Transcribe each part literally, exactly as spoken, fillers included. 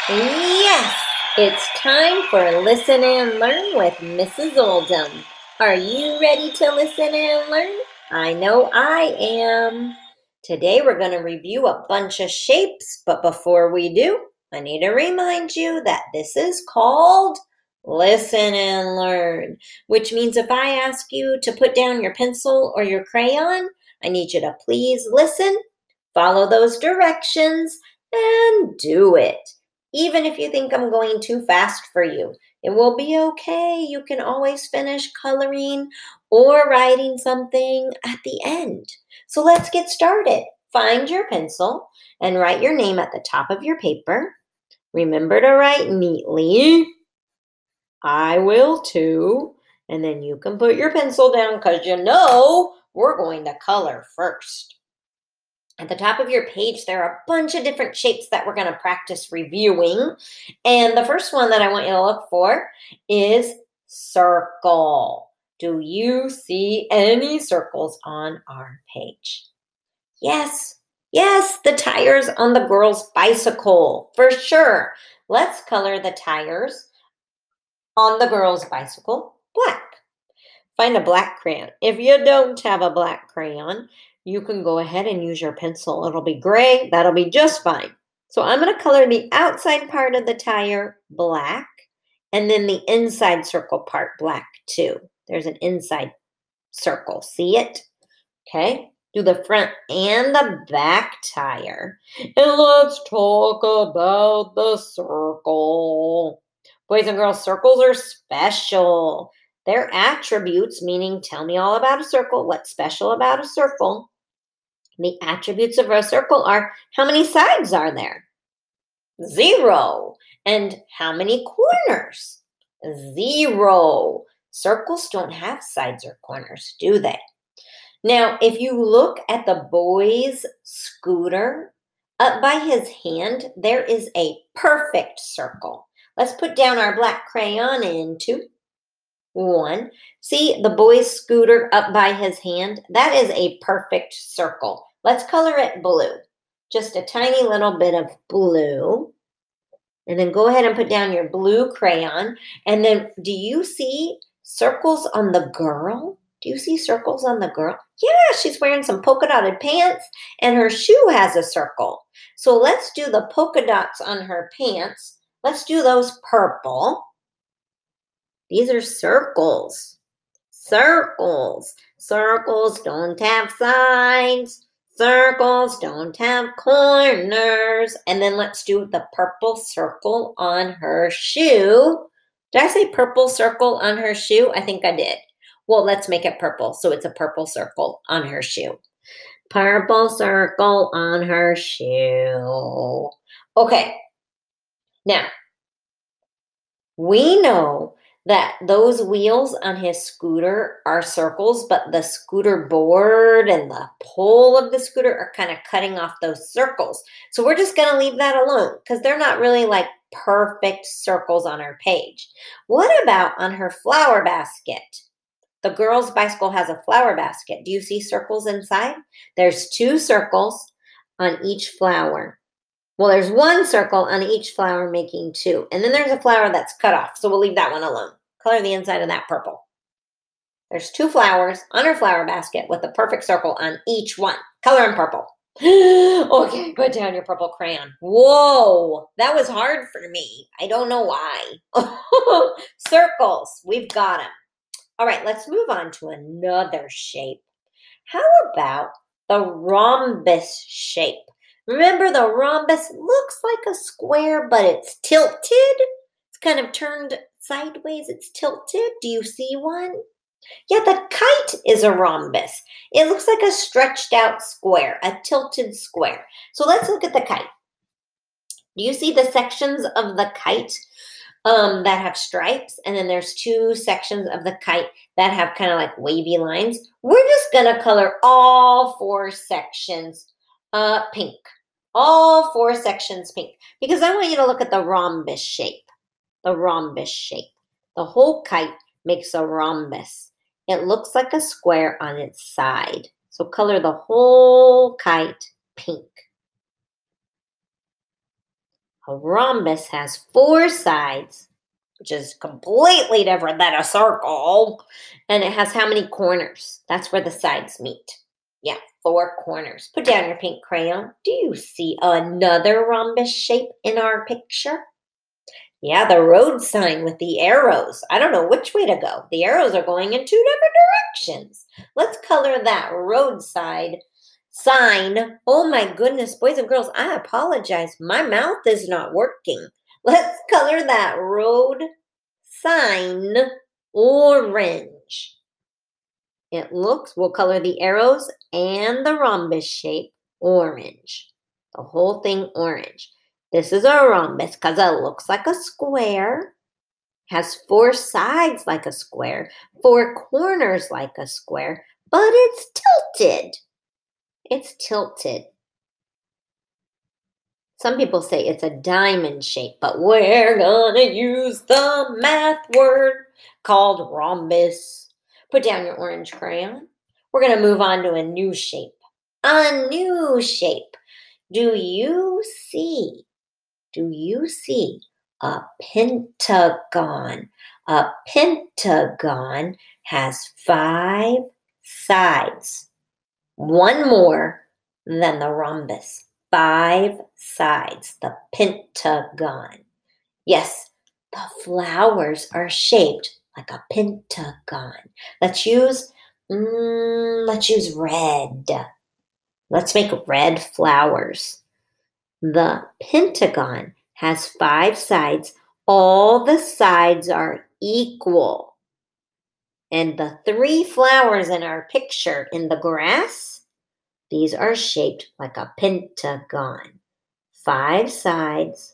Yes, it's time for Listen and Learn with Missus Oldham. Are you ready to listen and learn? I know I am. Today we're going to review a bunch of shapes, but before we do, I need to remind you that this is called Listen and Learn, which means if I ask you to put down your pencil or your crayon, I need you to please listen, follow those directions, and do it. Even if you think I'm going too fast for you, it will be okay. You can always finish coloring or writing something at the end. So let's get started. Find your pencil and write your name at the top of your paper. Remember to write neatly. I will too. And then you can put your pencil down because you know we're going to color first. At the top of your page, there are a bunch of different shapes that we're going to practice reviewing. And the first one that I want you to look for is circle. Do you see any circles on our page? Yes, yes, the tires on the girl's bicycle, for sure. Let's color the tires on the girl's bicycle black. Find a black crayon. If you don't have a black crayon, you can go ahead and use your pencil. It'll be gray. That'll be just fine. So I'm going to color the outside part of the tire black and then the inside circle part black too. There's an inside circle. See it? Okay. Do the front and the back tire. And let's talk about the circle. Boys and girls, circles are special. They're attributes, meaning tell me all about a circle. What's special about a circle? The attributes of a circle are how many sides are there? Zero. And how many corners? Zero. Circles don't have sides or corners, do they? Now, if you look at the boy's scooter, up by his hand, there is a perfect circle. Let's put down our black crayon into one. See the boy's scooter up by his hand? That is a perfect circle. Let's color it blue. Just a tiny little bit of blue. And then go ahead and put down your blue crayon. And then do you see circles on the girl? Do you see circles on the girl? Yeah, she's wearing some polka dotted pants and her shoe has a circle. So let's do the polka dots on her pants. Let's do those purple. These are circles. Circles. Circles don't have sides. Circles don't have corners. And then let's do the purple circle on her shoe. Did I say purple circle on her shoe? I think I did. Well, let's make it purple. So it's a purple circle on her shoe. Purple circle on her shoe. Okay. Now, we know that those wheels on his scooter are circles, but the scooter board and the pole of the scooter are kind of cutting off those circles. So we're just going to leave that alone because they're not really like perfect circles on our page. What about on her flower basket? The girl's bicycle has a flower basket. Do you see circles inside? There's two circles on each flower. Well, there's one circle on each flower making two. And then there's a flower that's cut off. So we'll leave that one alone. Color the inside of that purple. There's two flowers on her flower basket with a perfect circle on each one. Color them purple. Okay, put down your purple crayon. Whoa, that was hard for me. I don't know why. Circles, we've got them. All right, let's move on to another shape. How about the rhombus shape? Remember, the rhombus looks like a square, but it's tilted. It's kind of turned sideways. It's tilted. Do you see one? Yeah, the kite is a rhombus. It looks like a stretched out square, a tilted square. So let's look at the kite. Do you see the sections of the kite um, that have stripes? And then there's two sections of the kite that have kind of like wavy lines. We're just going to color all four sections uh, pink. All four sections pink. Because I want you to look at the rhombus shape. The rhombus shape. The whole kite makes a rhombus. It looks like a square on its side. So color the whole kite pink. A rhombus has four sides, which is completely different than a circle. And it has how many corners? That's where the sides meet. Yeah, four corners. Put down your pink crayon. Do you see another rhombus shape in our picture? Yeah, the road sign with the arrows. I don't know which way to go. The arrows are going in two different directions. Let's color that roadside sign. Oh my goodness, boys and girls, I apologize. My mouth is not working. Let's color that road sign orange. It looks, we'll color the arrows and the rhombus shape orange. The whole thing orange. This is a rhombus because it looks like a square, has four sides like a square, four corners like a square, but it's tilted. It's tilted. Some people say it's a diamond shape, but we're gonna use the math word called rhombus. Put down your orange crayon. We're gonna move on to a new shape. A new shape. Do you see? Do you see a pentagon? A pentagon has five sides. One more than the rhombus. Five sides, the pentagon. Yes, the flowers are shaped like a pentagon. Let's use, mm, let's use red. Let's make red flowers. The pentagon has five sides. All the sides are equal. And the three flowers in our picture in the grass, these are shaped like a pentagon. Five sides,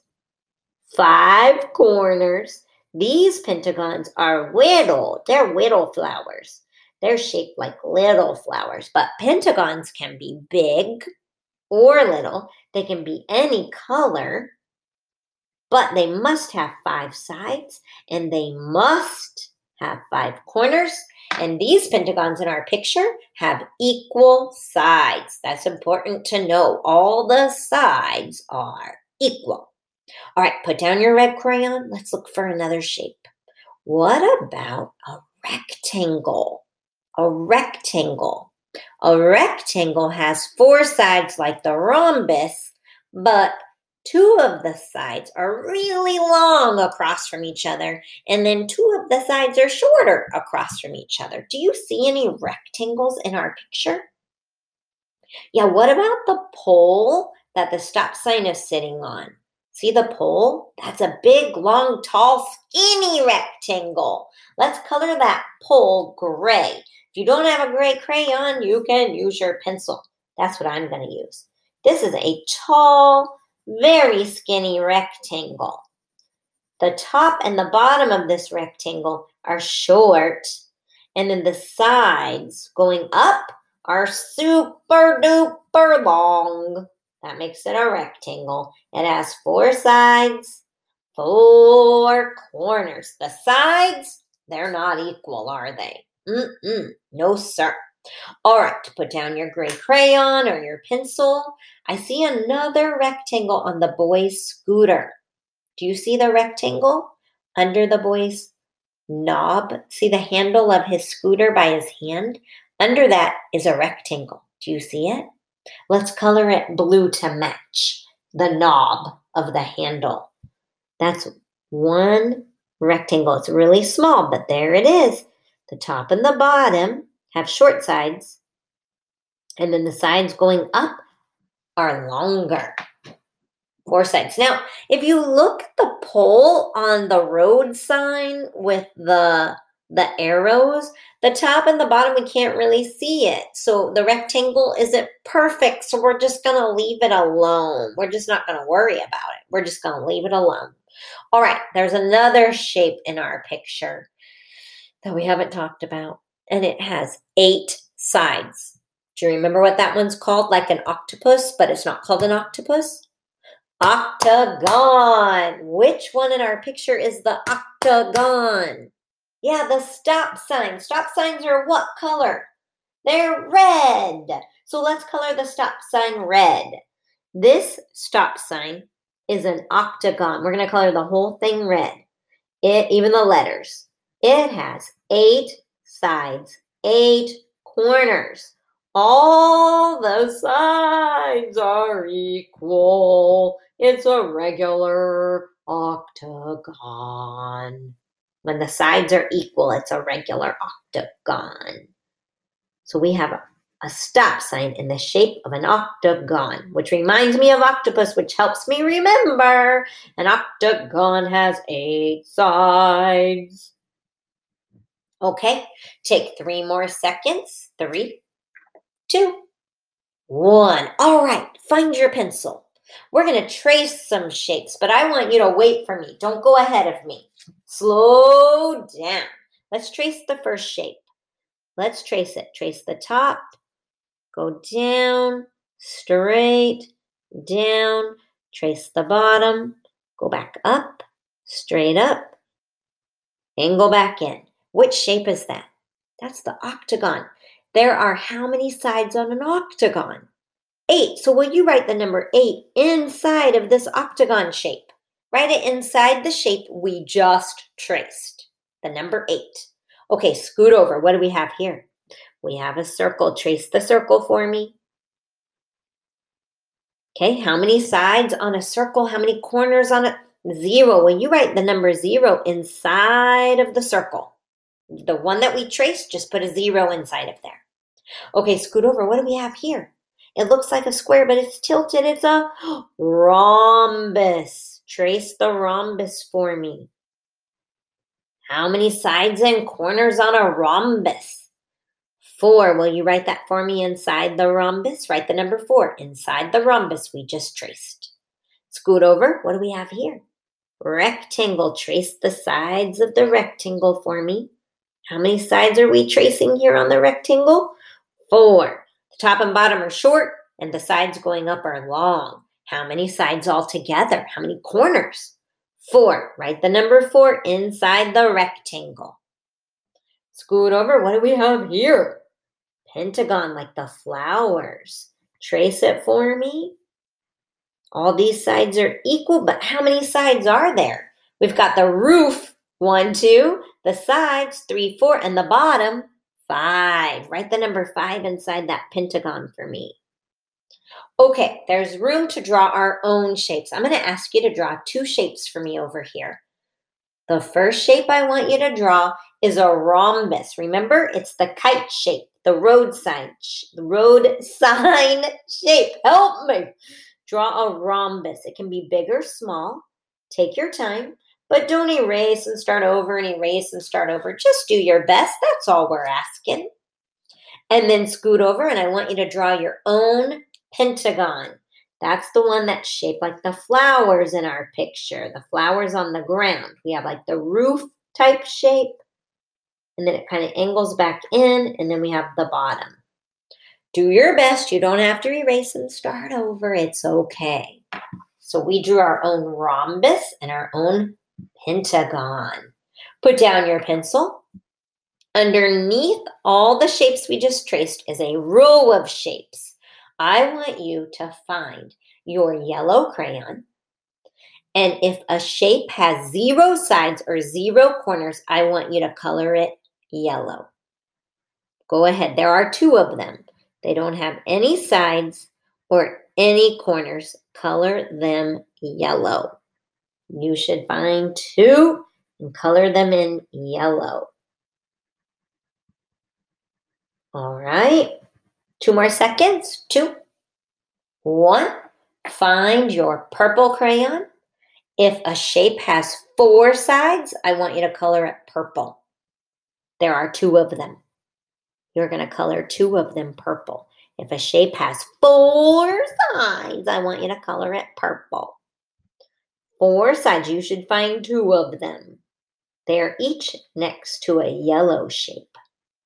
five corners. These pentagons are little. They're little flowers. They're shaped like little flowers. But pentagons can be big or little. They can be any color. But they must have five sides. And they must have five corners. And these pentagons in our picture have equal sides. That's important to know. All the sides are equal. All right, put down your red crayon. Let's look for another shape. What about a rectangle? A rectangle. A rectangle has four sides like the rhombus, but two of the sides are really long across from each other, and then two of the sides are shorter across from each other. Do you see any rectangles in our picture? Yeah, what about the pole that the stop sign is sitting on? See the pole? That's a big, long, tall, skinny rectangle. Let's color that pole gray. If you don't have a gray crayon, you can use your pencil. That's what I'm going to use. This is a tall, very skinny rectangle. The top and the bottom of this rectangle are short, and then the sides going up are super duper long. That makes it a rectangle. It has four sides, four corners. The sides, they're not equal, are they? Mm-mm, no, sir. All right, put down your gray crayon or your pencil. I see another rectangle on the boy's scooter. Do you see the rectangle under the boy's knob? See the handle of his scooter by his hand? Under that is a rectangle. Do you see it? Let's color it blue to match the knob of the handle. That's one rectangle. It's really small, but there it is. The top and the bottom have short sides, and then the sides going up are longer. Four sides. Now, if you look at the pole on the road sign with the the arrows, the top and the bottom, we can't really see it. So the rectangle isn't perfect, so we're just going to leave it alone. We're just not going to worry about it. We're just going to leave it alone. All right, there's another shape in our picture that we haven't talked about, and it has eight sides. Do you remember what that one's called? Like an octopus, but it's not called an octopus. Octagon. Which one in our picture is the octagon? Yeah, the stop sign. Stop signs are what color? They're red. So let's color the stop sign red. This stop sign is an octagon. We're going to color the whole thing red. It, even the letters. It has eight sides, eight corners. All the sides are equal. It's a regular octagon. When the sides are equal, it's a regular octagon. So we have a, a stop sign in the shape of an octagon, which reminds me of octopus, which helps me remember an octagon has eight sides. Okay, take three more seconds. Three, two, one. All right, find your pencil. We're going to trace some shapes, but I want you to wait for me. Don't go ahead of me. Slow down. Let's trace the first shape. Let's trace it. Trace the top. Go down, straight, down. Trace the bottom. Go back up, straight up, and go back in. Which shape is that? That's the octagon. There are how many sides on an octagon? Eight. So will you write the number eight inside of this octagon shape? Write it inside the shape we just traced, the number eight. Okay, scoot over. What do we have here? We have a circle. Trace the circle for me. Okay, how many sides on a circle? How many corners on it? Zero. When you write the number zero inside of the circle, the one that we traced, just put a zero inside of there. Okay, scoot over. What do we have here? It looks like a square, but it's tilted. It's a rhombus. Trace the rhombus for me. How many sides and corners on a rhombus? Four. Will you write that for me inside the rhombus? Write the number four inside the rhombus we just traced. Scoot over. What do we have here? Rectangle. Trace the sides of the rectangle for me. How many sides are we tracing here on the rectangle? Four. The top and bottom are short, and the sides going up are long. How many sides altogether? How many corners? Four. Write the number four inside the rectangle. Scoot over. What do we have here? Pentagon, like the flowers. Trace it for me. All these sides are equal, but how many sides are there? We've got the roof, one, two, the sides, three, four, and the bottom, five. Write the number five inside that pentagon for me. Okay, there's room to draw our own shapes. I'm going to ask you to draw two shapes for me over here. The first shape I want you to draw is a rhombus. Remember, it's the kite shape, the road sign, the road sign shape. Help me. Draw a rhombus. It can be big or small. Take your time, but don't erase and start over and erase and start over. Just do your best. That's all we're asking. And then scoot over, and I want you to draw your own pentagon. That's the one that's shaped like the flowers in our picture, the flowers on the ground. We have like the roof type shape, and then it kind of angles back in, and then we have the bottom. Do your best. You don't have to erase and start over. It's okay. So we drew our own rhombus and our own pentagon. Put down your pencil. Underneath all the shapes we just traced is a row of shapes. I want you to find your yellow crayon. And if a shape has zero sides or zero corners, I want you to color it yellow. Go ahead. There are two of them. They don't have any sides or any corners. Color them yellow. You should find two and color them in yellow. All right. Two more seconds. Two. One. Find your purple crayon. If a shape has four sides, I want you to color it purple. There are two of them. You're going to color two of them purple. If a shape has four sides, I want you to color it purple. Four sides, you should find two of them. They're each next to a yellow shape.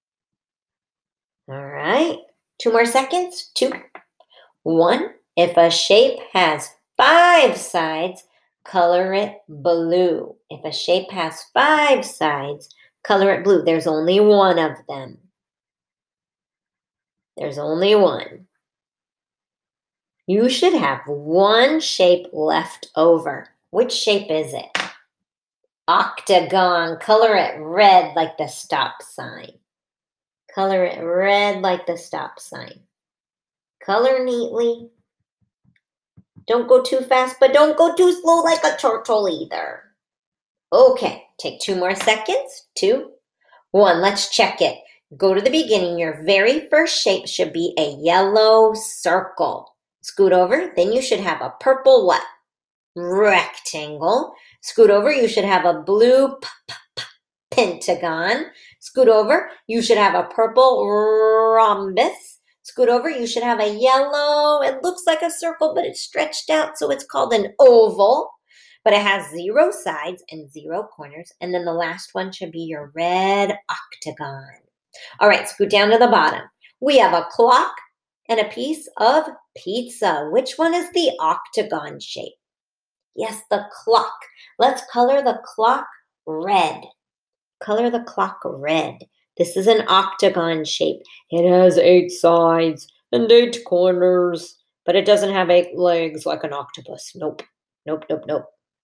All right, two more seconds. Two. One. If a shape has five sides, color it blue. If a shape has five sides, color it blue. There's only one of them. There's only one. You should have one shape left over. Which shape is it? Octagon. Color it red like the stop sign. Color it red like the stop sign. Color neatly. Don't go too fast, but don't go too slow like a turtle either. Okay, take two more seconds. Two, one. Let's check it. Go to the beginning. Your very first shape should be a yellow circle. Scoot over. Then you should have a purple what? Rectangle. Scoot over. You should have a blue p -p -p pentagon. Scoot over. You should have a purple rhombus. Scoot over. You should have a yellow. It looks like a circle, but it's stretched out, so it's called an oval. But it has zero sides and zero corners. And then the last one should be your red octagon. All right, scoot down to the bottom. We have a clock and a piece of pizza. Which one is the octagon shape? Yes, the clock. Let's color the clock red. Color the clock red. This is an octagon shape. It has eight sides and eight corners, but it doesn't have eight legs like an octopus. Nope, nope, nope, nope.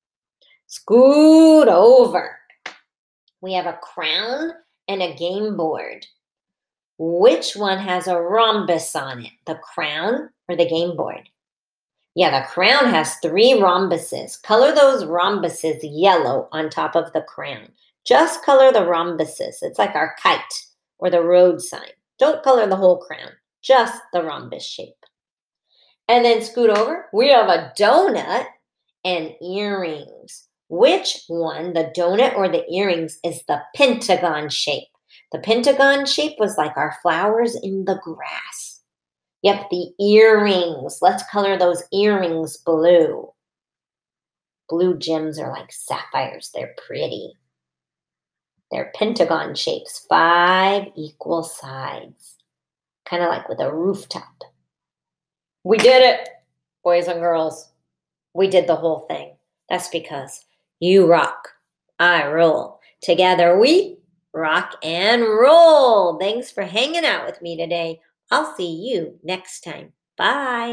Scoot over. We have a crown and a game board. Which one has a rhombus on it? The crown or the game board? Yeah, the crown has three rhombuses. Color those rhombuses yellow on top of the crown. Just color the rhombuses. It's like our kite or the road sign. Don't color the whole crown, just the rhombus shape. And then scoot over. We have a donut and earrings. Which one, the donut or the earrings, is the pentagon shape? The pentagon shape was like our flowers in the grass. Yep, the earrings. Let's color those earrings blue. Blue gems are like sapphires. They're pretty. They're pentagon shapes, five equal sides. Kind of like with a rooftop. We did it, boys and girls. We did the whole thing. That's because you rock, I roll. Together we rock and roll. Thanks for hanging out with me today. I'll see you next time. Bye.